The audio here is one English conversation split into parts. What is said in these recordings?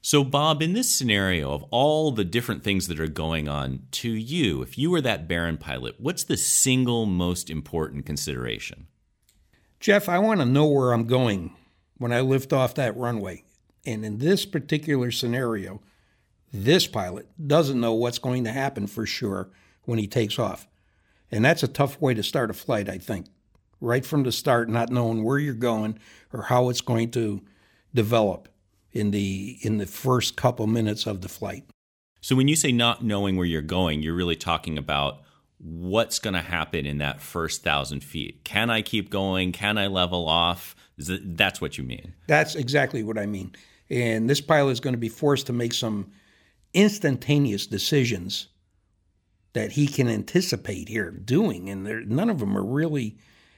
So, Bob, in this scenario of all the different things that are going on to you, if you were that Baron pilot, what's the single most important consideration? Jeff, I want to know where I'm going when I lift off that runway. And in this particular scenario, this pilot doesn't know what's going to happen for sure when he takes off. And that's a tough way to start a flight, I think. Right from the start, not knowing where you're going or how it's going to develop in the first couple minutes of the flight. So when you say not knowing where you're going, you're really talking about what's going to happen in that first 1,000 feet. Can I keep going? Can I level off? That's what you mean. That's exactly what I mean. And this pilot is going to be forced to make some instantaneous decisions that he can anticipate here doing, and none of them are really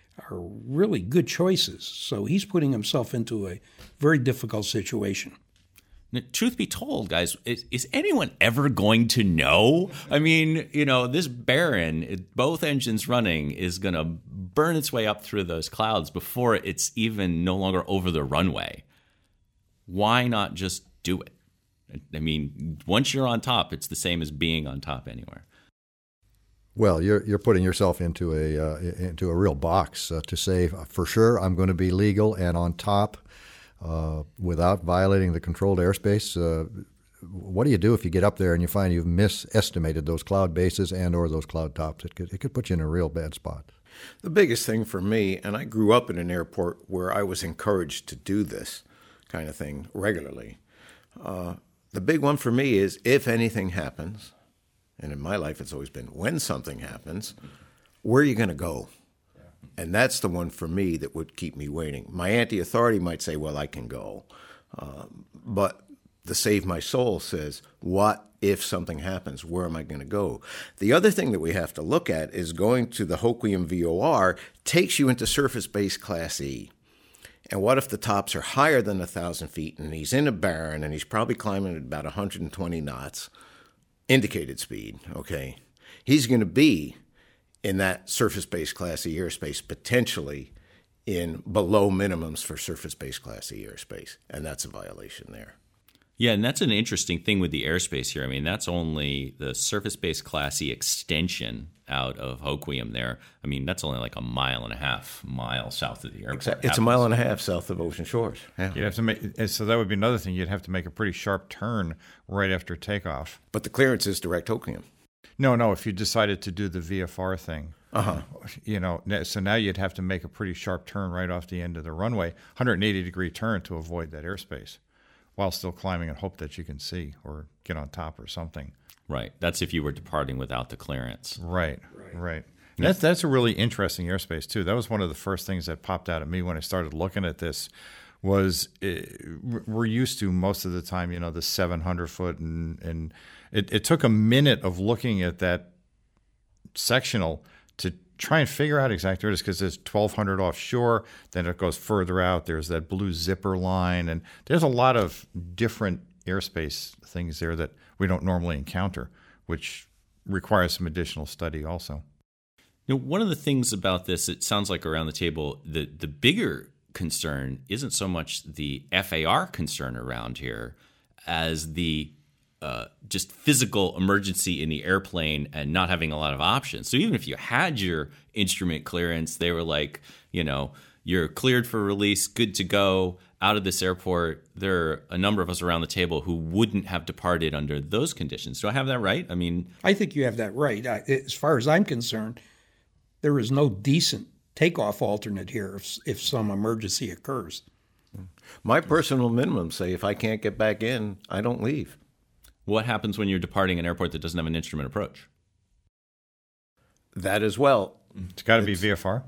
good choices. So he's putting himself into a very difficult situation. Now, truth be told, guys, is anyone ever going to know? I mean, this Baron, both engines running, is going to burn its way up through those clouds before it's even no longer over the runway. Why not just do it? I mean, once you're on top, it's the same as being on top anywhere. Well, you're putting yourself into a real box to say for sure I'm going to be legal and on top without violating the controlled airspace. What do you do if you get up there and you find you've misestimated those cloud bases and or those cloud tops? It could put you in a real bad spot. The biggest thing for me, and I grew up in an airport where I was encouraged to do this kind of thing regularly. The big one for me is if anything happens, and in my life it's always been when something happens, where are you going to go? And that's the one for me that would keep me waiting. My anti-authority might say, well, I can go. But the Save My Soul says, what if something happens? Where am I going to go? The other thing that we have to look at is going to the Hoquiam VOR takes you into surface-based Class E. And what if the tops are higher than 1,000 feet and he's in a Baron and he's probably climbing at about 120 knots, indicated speed, okay? He's going to be in that surface-based Class E airspace, potentially in below minimums for surface-based Class E airspace, and that's a violation there. Yeah, and that's an interesting thing with the airspace here. I mean, that's only the surface-based Class E extension out of Hoquiam there. I mean, that's only like 1.5 miles south of the airport. Exactly. It's 1.5 miles south of Ocean Shores. Yeah. You'd have to make, so that would be another thing. You'd have to make a pretty sharp turn right after takeoff. But the clearance is direct Hoquiam. No, if you decided to do the VFR thing. So now you'd have to make a pretty sharp turn right off the end of the runway, 180-degree turn to avoid that airspace while still climbing and hope that you can see or get on top or something. Right. That's if you were departing without the clearance. Right. Yeah. That's a really interesting airspace, too. That was one of the first things that popped out at me when I started looking at this was we're used to most of the time, the 700-foot, and it took a minute of looking at that sectional to try and figure out exactly where it is because there's 1,200 offshore, then it goes further out. There's that blue zipper line, and there's a lot of different airspace things there that we don't normally encounter, which requires some additional study also. One of the things about this, it sounds like around the table, the bigger concern isn't so much the FAR concern around here as the just physical emergency in the airplane and not having a lot of options. So even if you had your instrument clearance, they were like, you're cleared for release, good to go out of this airport. There are a number of us around the table who wouldn't have departed under those conditions. Do I have that right? I mean, I think you have that right. As far as I'm concerned, there is no decent takeoff alternate here if some emergency occurs. My personal minimum say if I can't get back in, I don't leave. What happens when you're departing an airport that doesn't have an instrument approach? That as well. It's got to be VFR?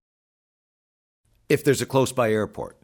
If there's a close-by airport.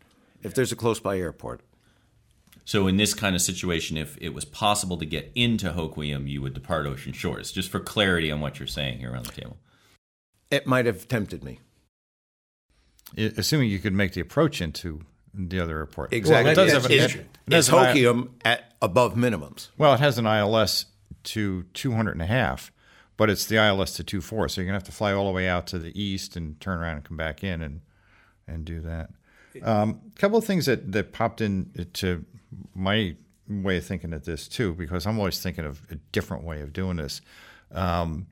So in this kind of situation, if it was possible to get into Hoquiam, you would depart Ocean Shores, just for clarity on what you're saying here around the table. It might have tempted me. Assuming you could make the approach into the other airport. Exactly. Well, it's Hoquiam at above minimums. Well, it has an ILS to 200.5, but it's the ILS to 2.4, so you're going to have to fly all the way out to the east and turn around and come back in and do that. A couple of things that popped into my way of thinking at this too, because I'm always thinking of a different way of doing this. And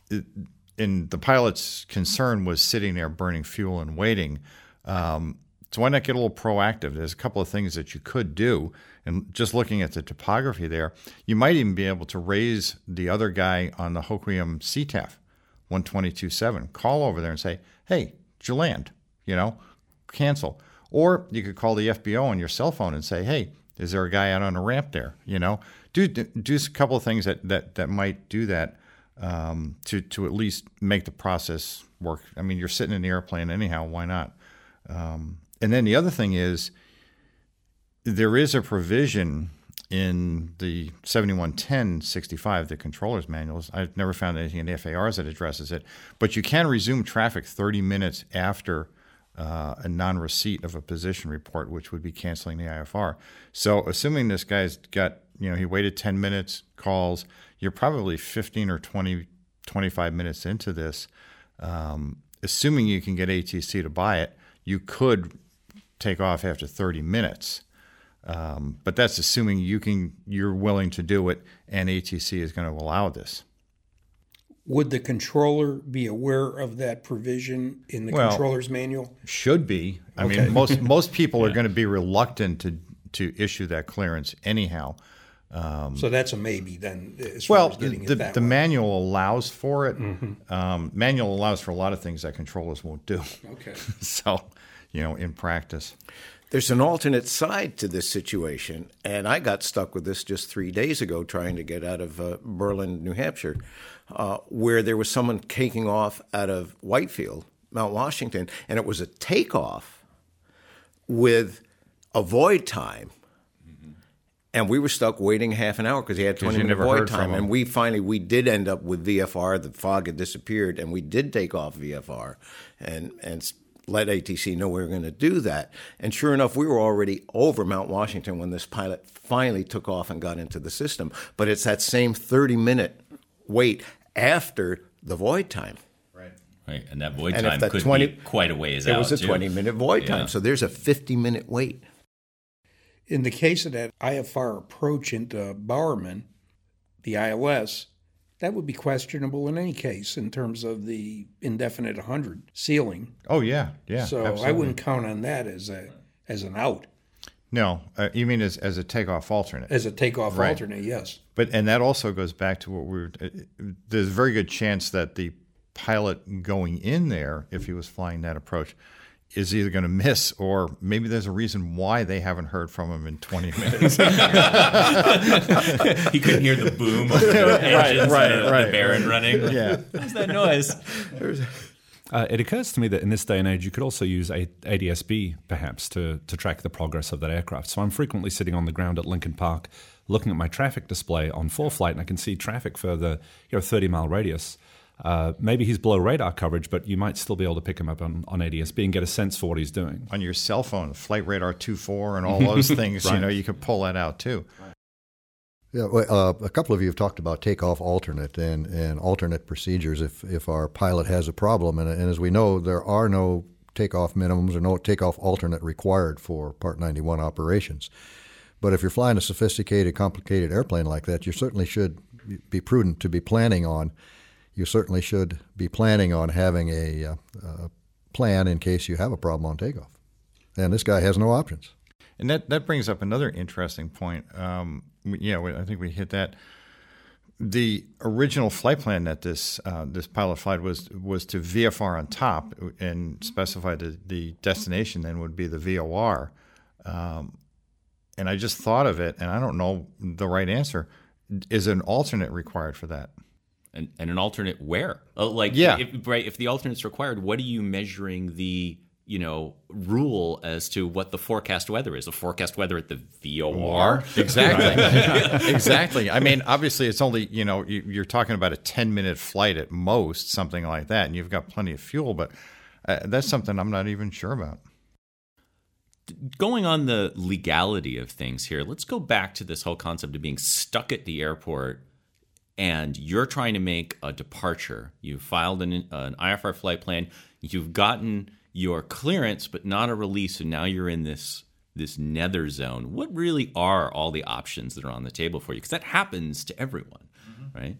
the pilot's concern was sitting there burning fuel and waiting. So why not get a little proactive? There's a couple of things that you could do. And just looking at the topography there, you might even be able to raise the other guy on the Hoquiam CTAF 122.7. Call over there and say, hey, did you land? Cancel. Or you could call the FBO on your cell phone and say, hey, is there a guy out on a ramp there? Do a couple of things that might do that to at least make the process work. I mean, you're sitting in the airplane anyhow. Why not? And then the other thing is, there is a provision in the 7110-65, the controller's manuals. I've never found anything in the FARs that addresses it, but you can resume traffic 30 minutes after a non-receipt of a position report, which would be canceling the IFR. So assuming this guy's got, he waited 10 minutes, calls, you're probably 15 or 20, 25 minutes into this. Assuming you can get ATC to buy it, you could take off after 30 minutes. But that's assuming you're willing to do it and ATC is going to allow this. Would the controller be aware of that provision in the controller's manual? Should be. I mean, most people are going to be reluctant to issue that clearance anyhow. So that's a maybe then. As far as getting it that the way. manual allows for it. Manual allows for a lot of things that controllers won't do. Okay. So, in practice. There's an alternate side to this situation, and I got stuck with this just 3 days ago trying to get out of Berlin, New Hampshire, where there was someone taking off out of Whitefield, Mount Washington, and it was a takeoff with a void time. And we were stuck waiting half an hour because he had 20-minute void time. And we did end up with VFR. The fog had disappeared, and we did take off VFR and let ATC know we were going to do that. And sure enough, we were already over Mount Washington when this pilot finally took off and got into the system. But it's that same 30-minute wait after the void time. Right, and that void time could be quite a ways out. It was a 20-minute void time, so there's a 50-minute wait. In the case of that IFR approach into Bowerman, the ILS, that would be questionable in any case in terms of the indefinite 100 ceiling. Oh, yeah. So absolutely. I wouldn't count on that as an out. No, you mean as a takeoff alternate? As a takeoff alternate, yes. And that also goes back to what there's a very good chance that the pilot going in there, if he was flying that approach, is either going to miss or maybe there's a reason why they haven't heard from him in 20 minutes. He couldn't hear the boom of the engines, the Baron running. Yeah. What's that noise? It occurs to me that in this day and age, you could also use ADS-B perhaps to track the progress of that aircraft. So I'm frequently sitting on the ground at Lincoln Park looking at my traffic display on ForeFlight, and I can see traffic for the 30-mile radius. Maybe he's below radar coverage, but you might still be able to pick him up on ADS-B and get a sense for what he's doing. On your cell phone, Flight Radar 2.4 and all those things, you could pull that out too. Yeah, a couple of you have talked about takeoff alternate and alternate procedures if our pilot has a problem. And as we know, there are no takeoff minimums or no takeoff alternate required for Part 91 operations. But if you're flying a sophisticated, complicated airplane like that, you certainly should be prudent to be planning on. You certainly should be planning on having a plan in case you have a problem on takeoff. And this guy has no options. And that brings up another interesting point. I think we hit that. The original flight plan that this pilot flight was to VFR on top and specify the destination then would be the VOR. And I just thought of it, and I don't know the right answer. Is an alternate required for that? And an alternate where? If the alternate's required, what are you measuring the rule as to what the forecast weather is? The forecast weather at the VOR? Exactly. Exactly. I mean, obviously it's only, you're talking about a 10-minute flight at most, something like that, and you've got plenty of fuel, but that's something I'm not even sure about. Going on the legality of things here, let's go back to this whole concept of being stuck at the airport and you're trying to make a departure. You filed an IFR flight plan. You've gotten your clearance, but not a release, and now you're in this this nether zone, what really are all the options that are on the table for you? Because that happens to everyone, right?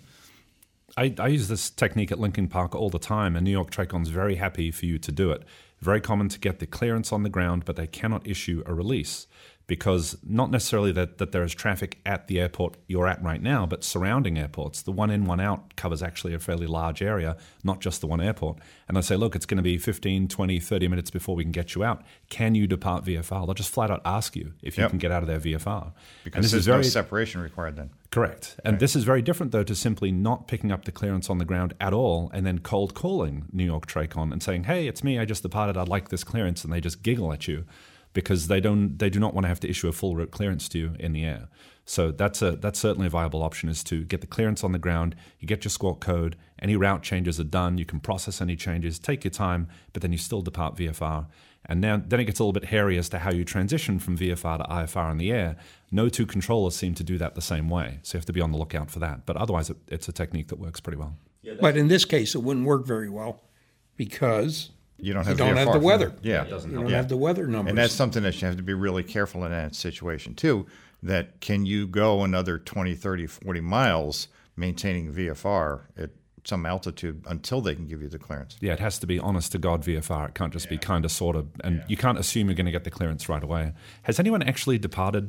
I use this technique at Lincoln Park all the time, and New York TRACON's very happy for you to do it. Very common to get the clearance on the ground, but they cannot issue a release because not necessarily that there is traffic at the airport you're at right now, but surrounding airports. The one in, one out covers actually a fairly large area, not just the one airport. And they say, look, it's going to be 15, 20, 30 minutes before we can get you out. Can you depart VFR? They'll just flat out ask you if you can get out of their VFR. Because there's no separation required then. Correct. And this is very different, though, to simply not picking up the clearance on the ground at all and then cold calling New York TRACON and saying, hey, it's me, I just departed, I'd like this clearance, and they just giggle at you because they do not want to have to issue a full route clearance to you in the air. So that's certainly a viable option, is to get the clearance on the ground, you get your squawk code, any route changes are done, you can process any changes, take your time, but then you still depart VFR. And then it gets a little bit hairy as to how you transition from VFR to IFR in the air. No two controllers seem to do that the same way, so you have to be on the lookout for that. But otherwise, it's a technique that works pretty well. But in this case, it wouldn't work very well because you don't have the weather. Yeah. You don't have the weather numbers. And that's something that you have to be really careful in that situation, too, that can you go another 20, 30, 40 miles maintaining VFR at some altitude until they can give you the clearance? Yeah, it has to be honest to God VFR. It can't just be kind of, sort of, and you can't assume you're going to get the clearance right away. Has anyone actually departed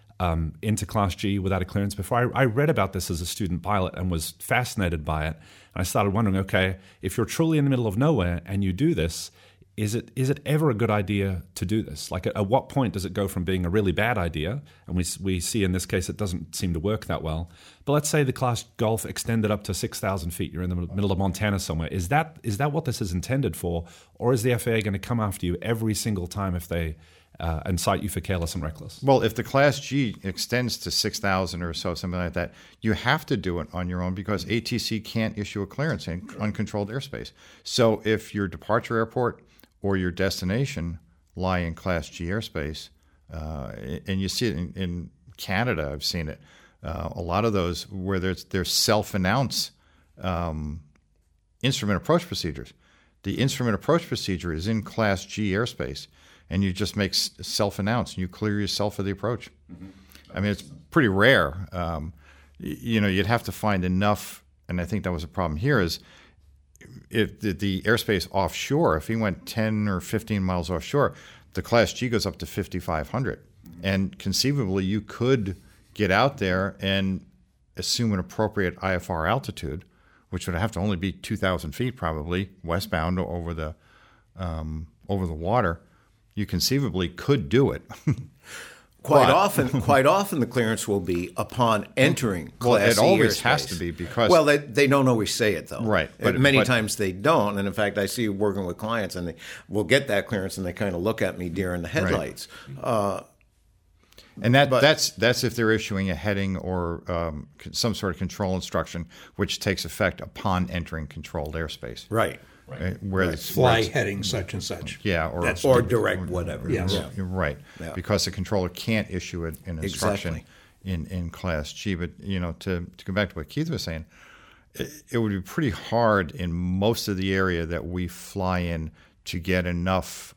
into Class G without a clearance before? I read about this as a student pilot and was fascinated by it. And I started wondering, okay, if you're truly in the middle of nowhere and you do this, is it ever a good idea to do this? Like, at what point does it go from being a really bad idea, and we see in this case it doesn't seem to work that well, but let's say the Class Golf extended up to 6,000 feet, you're in the middle of Montana somewhere. Is that what this is intended for, or is the FAA going to come after you every single time if they and cite you for careless and reckless? Well, if the Class G extends to 6,000 or so, something like that, you have to do it on your own because ATC can't issue a clearance in uncontrolled airspace. So if your departure airport or your destination lie in Class G airspace, and you see it in Canada, I've seen it, a lot of those where there's self-announce instrument approach procedures. The instrument approach procedure is in Class G airspace, and you just make self-announce, and you clear yourself for the approach. Mm-hmm. I mean, it's pretty rare. You'd have to find enough, and I think that was a problem here, is if the airspace offshore, if he went 10 or 15 miles offshore, the Class G goes up to 5,500. And conceivably, you could get out there and assume an appropriate IFR altitude, which would have to only be 2,000 feet probably, westbound over the water. You conceivably could do it. Quite often, the clearance will be upon entering Class it always airspace. has to be because they don't always say it though. Right, but many times they don't. And in fact, I see working with clients, and they will get that clearance, and they kind of look at me deer in the headlights. Right. And that's if they're issuing a heading or some sort of control instruction, which takes effect upon entering controlled airspace. Right. Where it's fly heading such and such. Yeah, or direct whatever. Yes. Yeah. Right. Yeah. Because the controller can't issue an instruction in Class G. But to go back to what Keith was saying, it would be pretty hard in most of the area that we fly in to get enough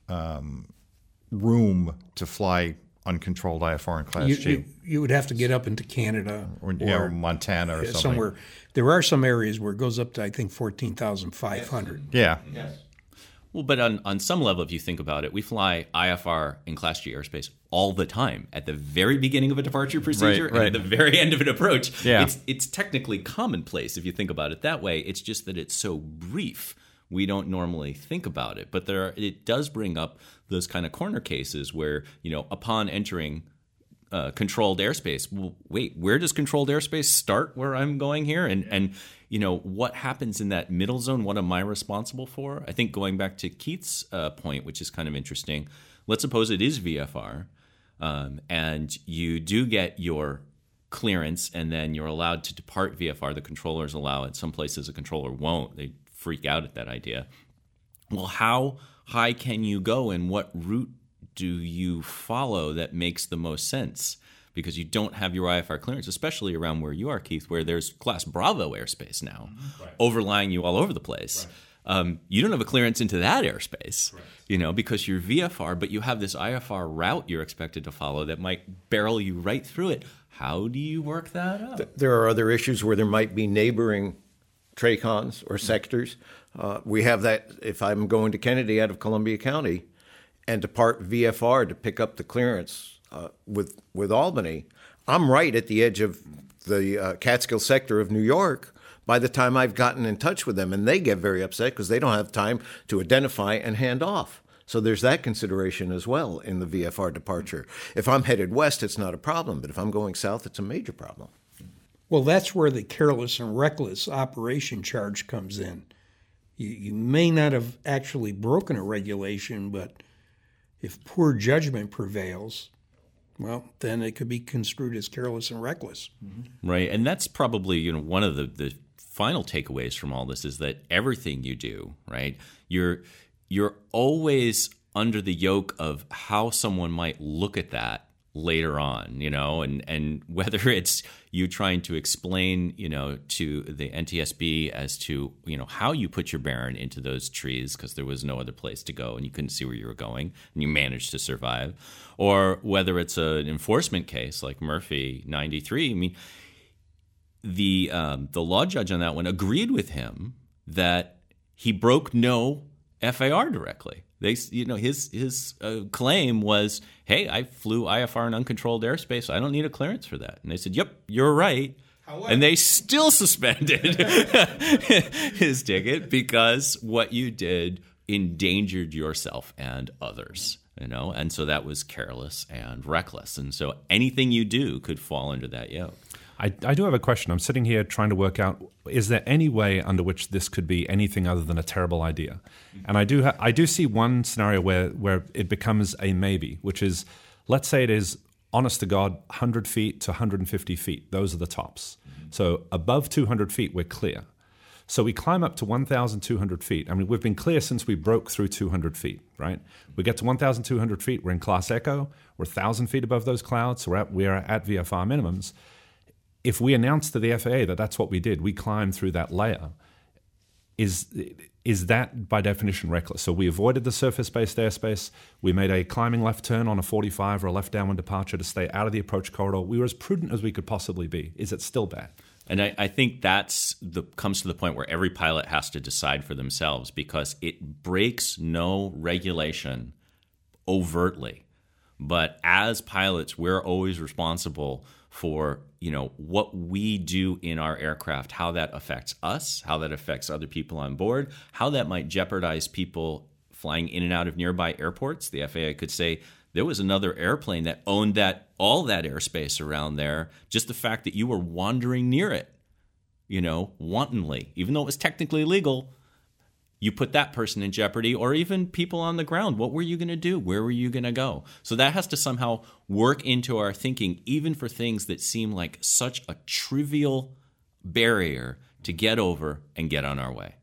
room to fly uncontrolled IFR in Class G. You would have to get up into Canada or Montana or something. Somewhere. There are some areas where it goes up to, I think, 14,500. Yeah. Yes. Well, but on some level, if you think about it, we fly IFR in Class G airspace all the time at the very beginning of a departure procedure and at the very end of an approach. Yeah. It's technically commonplace if you think about it that way. It's just that it's so brief. We don't normally think about it. But it does bring up those kind of corner cases where, upon entering controlled airspace, well, wait, where does controlled airspace start where I'm going here? And what happens in that middle zone? What am I responsible for? I think going back to Keith's point, which is kind of interesting, let's suppose it is VFR, and you do get your clearance and then you're allowed to depart VFR. The controllers allow it. Some places a controller won't. They freak out at that idea. Well, how high can you go and what route do you follow that makes the most sense? Because you don't have your IFR clearance, especially around where you are, Keith, where there's Class Bravo airspace now overlying you all over the place. You don't have a clearance into that airspace, because you're VFR, but you have this IFR route you're expected to follow that might barrel you right through it. How do you work that out? There are other issues where there might be neighboring TRACONs or sectors. We have that if I'm going to Kennedy out of Columbia County and depart VFR to pick up the clearance with Albany, I'm right at the edge of the Catskill sector of New York by the time I've gotten in touch with them, and they get very upset because they don't have time to identify and hand off. So there's that consideration as well in the VFR departure. If I'm headed west, it's not a problem, but if I'm going south, it's a major problem. Well, that's where the careless and reckless operation charge comes in. You may not have actually broken a regulation, but if poor judgment prevails, well, then it could be construed as careless and reckless. Right, and that's probably one of the final takeaways from all this is that everything you do, right, you're always under the yoke of how someone might look at that later on, and whether it's you trying to explain, to the NTSB as to, how you put your Baron into those trees because there was no other place to go and you couldn't see where you were going and you managed to survive, or whether it's an enforcement case like Murphy 93. I mean, the law judge on that one agreed with him that he broke no FAR directly. His claim was, hey, I flew IFR in uncontrolled airspace. I don't need a clearance for that. And they said, yep, you're right. However, and they still suspended his ticket because what you did endangered yourself and others. And so that was careless and reckless. And so anything you do could fall under that yoke. I do have a question. I'm sitting here trying to work out, is there any way under which this could be anything other than a terrible idea? And I do see one scenario where it becomes a maybe, which is, let's say it is, honest to God, 100 feet to 150 feet. Those are the tops. So above 200 feet, we're clear. So we climb up to 1,200 feet. I mean, we've been clear since we broke through 200 feet, right? We get to 1,200 feet. We're in Class Echo. We're 1,000 feet above those clouds. So we are at VFR minimums. If we announce to the FAA that that's what we did, we climbed through that layer, is that by definition reckless? So we avoided the surface-based airspace. We made a climbing left turn on a 45 or a left downwind departure to stay out of the approach corridor. We were as prudent as we could possibly be. Is it still bad? And I think comes to the point where every pilot has to decide for themselves because it breaks no regulation overtly. But as pilots, we're always responsible for what we do in our aircraft, how that affects us, how that affects other people on board, how that might jeopardize people flying in and out of nearby airports. The FAA could say there was another airplane that owned all that airspace around there. Just the fact that you were wandering near it, wantonly, even though it was technically legal, you put that person in jeopardy, or even people on the ground. What were you going to do? Where were you going to go? So that has to somehow work into our thinking, even for things that seem like such a trivial barrier to get over and get on our way.